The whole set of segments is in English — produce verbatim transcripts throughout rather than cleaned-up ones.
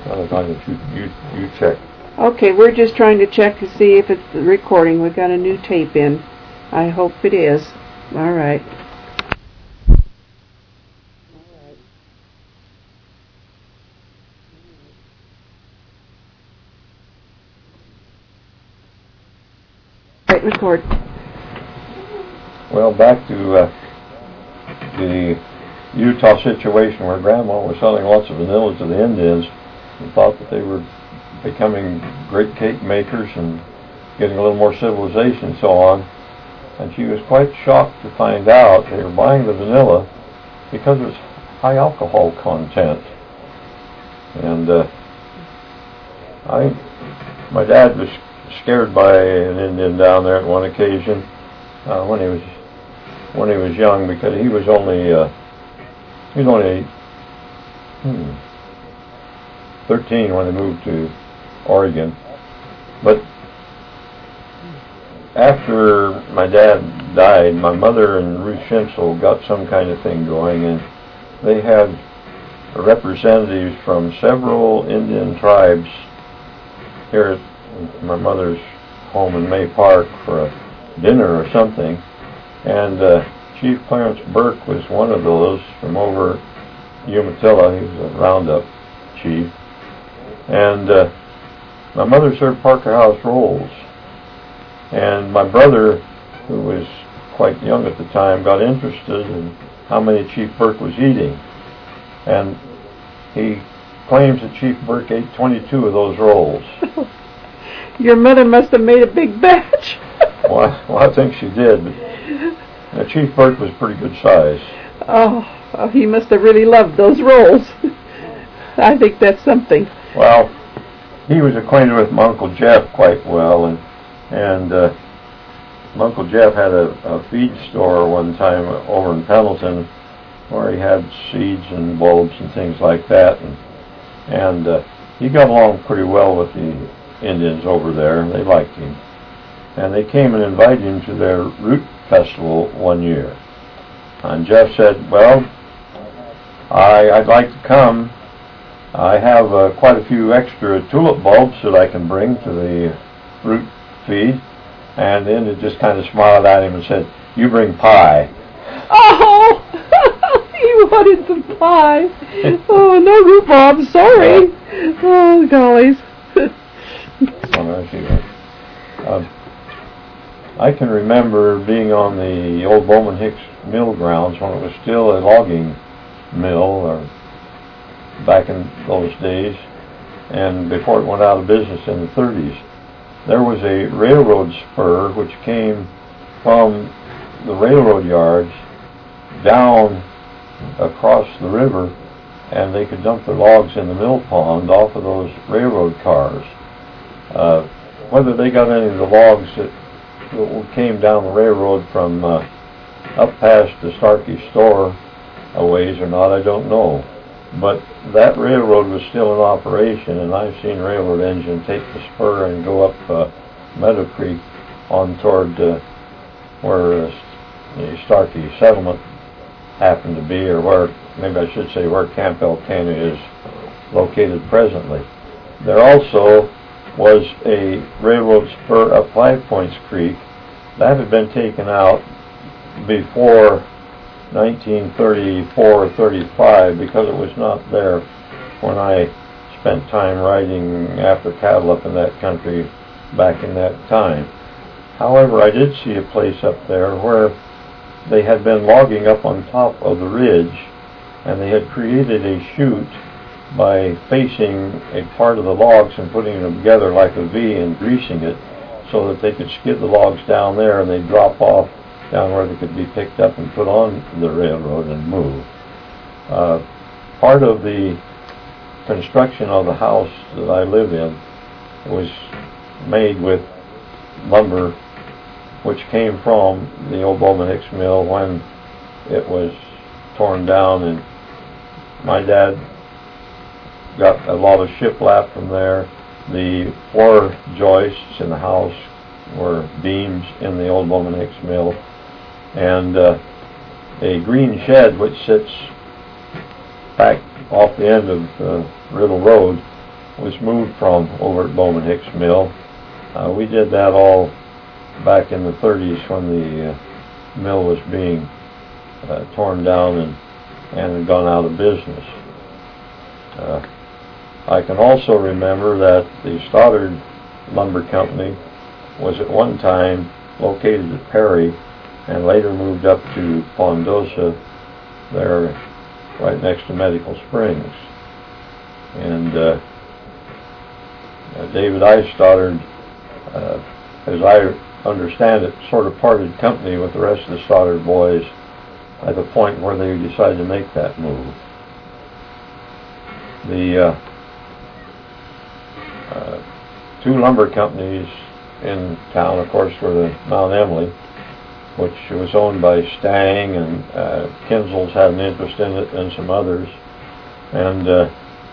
Well, I think you, you, you check. Okay, we're just trying to check to see if it's recording. We've got a new tape in. I hope it is. All right. All right, record. Well, back to uh, the Utah situation where Grandma was selling lots of vanilla to the Indians and thought that they were becoming great cake makers and getting a little more civilization and so on. And she was quite shocked to find out they were buying the vanilla because it was high alcohol content. And uh, I, my dad was scared by an Indian down there at one occasion uh, when he was when he was young, because he was only uh, he was only hmm, thirteen when they moved to Oregon. But after my dad died, my mother and Ruth Schinzel got some kind of thing going, and they had representatives from several Indian tribes here at my mother's home in May Park for a dinner or something. And uh, Chief Clarence Burke was one of those from over Umatilla. He was a roundup chief. And uh, my mother served Parker House rolls. And my brother, who was quite young at the time, got interested in how many Chief Burke was eating. And he claims that Chief Burke ate twenty-two of those rolls. Your mother must have made a big batch. well, I, well, I think she did. But Chief Burke was pretty good size. Oh, oh, he must have really loved those rolls. I think that's something. Well, he was acquainted with my Uncle Jeff quite well, and and uh, my Uncle Jeff had a, a feed store one time over in Pendleton where he had seeds and bulbs and things like that, and and uh, he got along pretty well with the Indians over there. They liked him, and they came and invited him to their root festival one year. And Jeff said, "Well, I, I'd like to come. I have uh, quite a few extra tulip bulbs that I can bring to the root feed." And then it just kind of smiled at him and said, "You bring pie." Oh, he wanted some pie. Oh, no root bulbs, sorry. Yeah. Oh, gollies. um, I can remember being on the old Bowman Hicks mill grounds when it was still a logging mill, or back in those days, and before it went out of business in the thirties. There was a railroad spur which came from the railroad yards down across the river, and they could dump their logs in the mill pond off of those railroad cars. Uh, whether they got any of the logs that came down the railroad from uh, up past the Starkey store a ways or not, I don't know. But that railroad was still in operation, and I've seen railroad engine take the spur and go up uh, Meadow Creek on toward uh, where uh, the Starkey settlement happened to be, or where, maybe I should say, where Camp Elkanah is located presently. There also was a railroad spur up Five Points Creek. That had been taken out before nineteen thirty-four or thirty-five, because it was not there when I spent time riding after cattle up in that country back in that time. However, I did see a place up there where they had been logging up on top of the ridge, and they had created a chute by facing a part of the logs and putting them together like a V and greasing it so that they could skid the logs down there, and they'd drop off down where they could be picked up and put on the railroad and move. Uh, part of the construction of the house that I live in was made with lumber which came from the old Bowman Hicks mill when it was torn down, and my dad got a lot of shiplap from there. The floor joists in the house were beams in the old Bowman Hicks mill, and uh, a green shed which sits back off the end of uh, Riddle Road was moved from over at Bowman Hicks Mill. Uh, we did that all back in the thirties when the uh, mill was being uh, torn down and, and had gone out of business. Uh, I can also remember that the Stoddard Lumber Company was at one time located at Perry and later moved up to Pondosa, there right next to Medical Springs. And uh, uh, David I. Stoddard, uh, as I understand it, sort of parted company with the rest of the Stoddard boys at the point where they decided to make that move. The uh, uh, two lumber companies in town, of course, were the Mount Emily, which was owned by Stang, and uh, Kinzel's had an interest in it, and some others. And uh,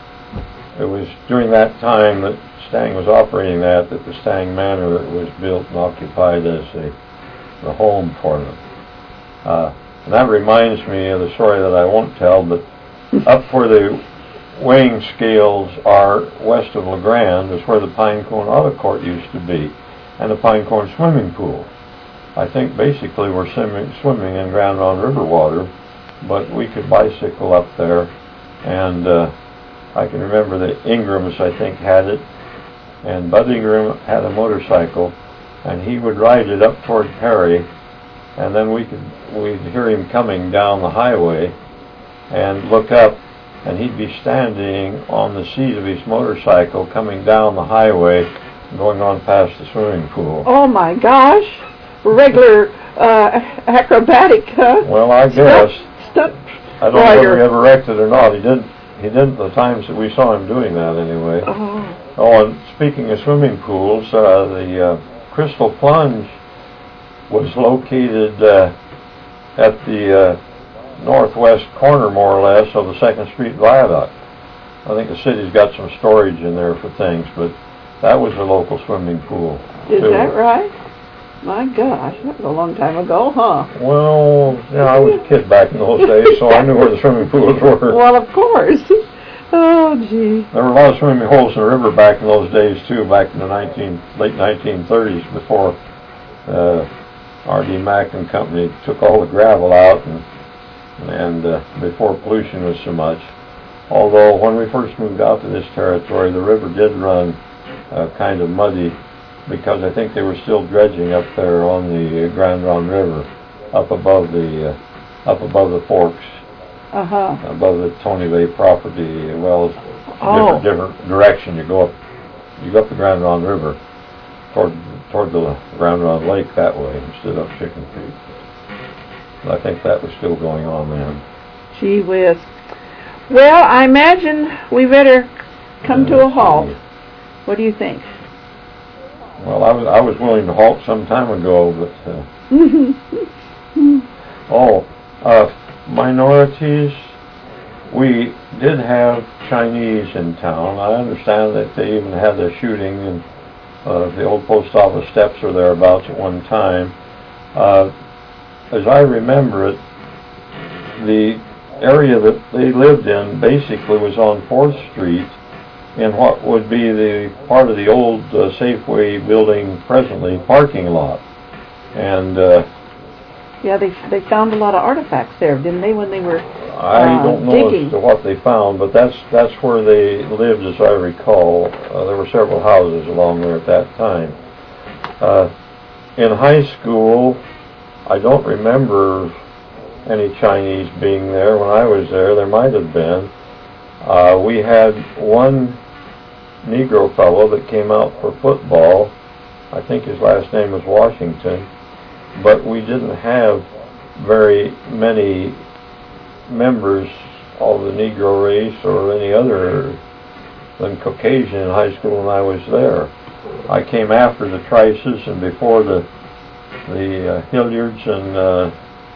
it was during that time that Stang was operating that, that the Stang Manor was built and occupied as a, the home for them. Uh, and that reminds me of the story that I won't tell, but up where the weighing scales are west of La Grande is where the Pine Cone Auto Court used to be, and the Pine Cone swimming pool. I think basically we're swimming, swimming in Grand Ronde River water, but we could bicycle up there, and uh, I can remember the Ingrams, I think, had it, and Bud Ingram had a motorcycle, and he would ride it up toward Perry, and then we could we'd hear him coming down the highway, and look up, and he'd be standing on the seat of his motorcycle coming down the highway, going on past the swimming pool. Oh my gosh! Regular uh, acrobatic, huh? Well, I guess. Stunt. I don't know whether he ever wrecked it or not. He didn't. He didn't the times that we saw him doing that anyway. Oh. Oh, and speaking of swimming pools, uh, the uh, Crystal Plunge was located uh, at the uh, northwest corner, more or less, of the Second Street Viaduct. I think the city's got some storage in there for things, but that was a local swimming pool. Is too. that right? My gosh, that was a long time ago, huh? Well, yeah, I was a kid back in those days, so I knew where the swimming pools were. Well, of course. Oh, gee. There were a lot of swimming holes in the river back in those days, too, back in the nineteen, late nineteen thirties, before uh, R D Mack and Company took all the gravel out, and, and uh, before pollution was so much. Although, when we first moved out to this territory, the river did run uh, kind of muddy, because I think they were still dredging up there on the Grand Ronde River, up above the uh, up above the forks, uh-huh. above the Tony Bay property. Well, oh. different different direction. You go up, you go up the Grand Ronde River toward toward the Grand Ronde Lake that way, instead of Chicken Creek. But I think that was still going on then. Gee whiz. Well, I imagine we better come uh, to a halt. Yeah. What do you think? Well, I was I was willing to halt some time ago, but uh, oh, uh, minorities. We did have Chinese in town. I understand that they even had a shooting in uh, the old post office steps or thereabouts at one time. Uh, as I remember it, the area that they lived in basically was on Fourth Street, in what would be the part of the old uh, Safeway building presently parking lot. And uh, yeah, they they found a lot of artifacts there, didn't they, when they were uh, I don't know digging. as to what they found, but that's that's where they lived, as I recall. Uh, there were several houses along there at that time. Uh, in high school, I don't remember any Chinese being there. When I was there, there might have been. Uh, we had one Negro fellow that came out for football. I think his last name was Washington. But we didn't have very many members of the Negro race or any other than Caucasian in high school when I was there. I came after the Trices and before the the uh, Hilliards and uh,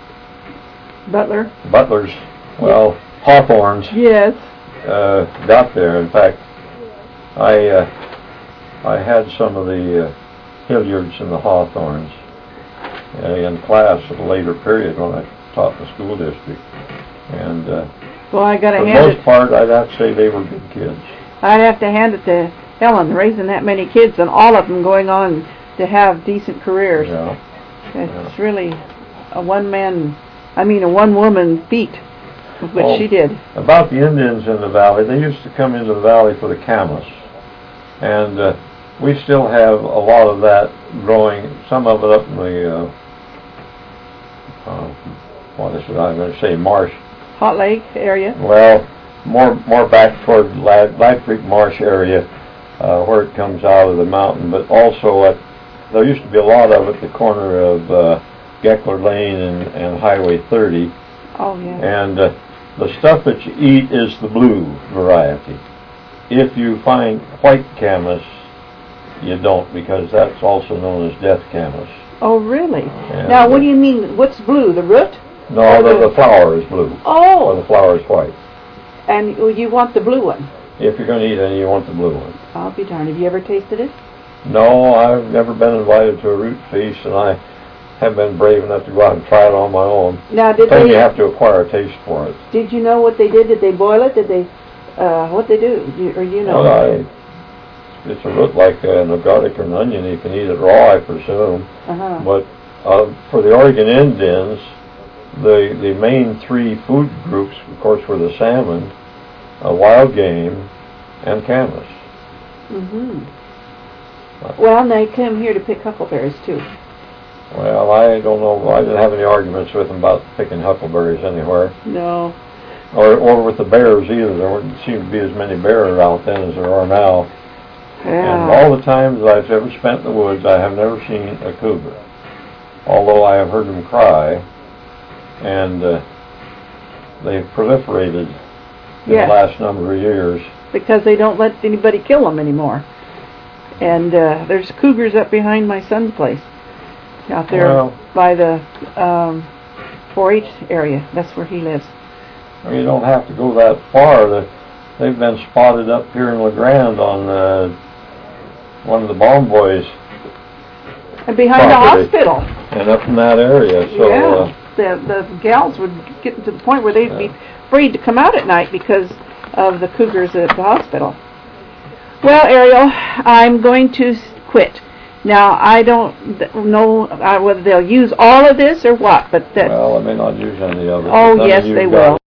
Butler. Butlers. Well, yes. Hawthorns. Yes. Uh, got there. In fact, I uh, I had some of the uh, Hilliards and the Hawthorns uh, in class at a later period when I taught in the school district. And uh, well, I got to for the hand most it. part, I'd have to say they were good kids. I'd have to hand it to Helen, raising that many kids and all of them going on to have decent careers. Yeah. It's really a one-man, I mean a one-woman feat, which Well, she did. About the Indians in the valley, they used to come into the valley for the camas. And uh, we still have a lot of that growing, some of it up in the, uh, uh, what is it, I'm going to say marsh. Hot Lake area. Well, more more back toward Lad, Lad Creek Marsh area, uh, where it comes out of the mountain, but also at, there used to be a lot of it at the corner of uh, Geckler Lane and, and Highway thirty. Oh, yeah. And uh, the stuff that you eat is the blue variety. If you find white camas, you don't, because that's also known as death camas. Oh, really? And Now, what do you mean, what's blue, the root? No, the, the flower is blue. Oh! Or the flower is white. And you want the blue one? If you're going to eat any, you want the blue one. I'll be darned. Have you ever tasted it? No, I've never been invited to a root feast, and I have been brave enough to go out and try it on my own. Now, did Then they... you have to acquire a taste for it. Did you know what they did? Did they boil it? Did they... Uh, what they do? You, or you know? Well, I, it's a root like uh, a garlic or an onion. You can eat it raw, I presume. Uh-huh. But uh, for the Oregon Indians, the the main three food groups, of course, were the salmon, uh, wild game, and camas. Mm-hmm. Well, and they came here to pick huckleberries, too. Well, I don't know. I didn't have any arguments with them about picking huckleberries anywhere. No. Or, or with the bears either. There wouldn't seem to be as many bears out then as there are now. Yeah. And all the times I've ever spent in the woods, I have never seen a cougar. Although I have heard them cry, and uh, they've proliferated in Yeah. the last number of years. Because they don't let anybody kill them anymore. And uh, there's cougars up behind my son's place, out there Well, by the um, four H area. That's where he lives. I mean, you don't have to go that far. The, they've been spotted up here in La Grande on uh, one of the Bomb Boys, And behind property. the hospital. And up in that area. So, yeah. uh, The, the gals would get to the point where they'd be afraid to come out at night because of the cougars at the hospital. Well, Ariel, I'm going to quit. Now, I don't th- know uh, whether they'll use all of this or what, but that... well, I may not use any of it. Oh, but then yes, you've they got will.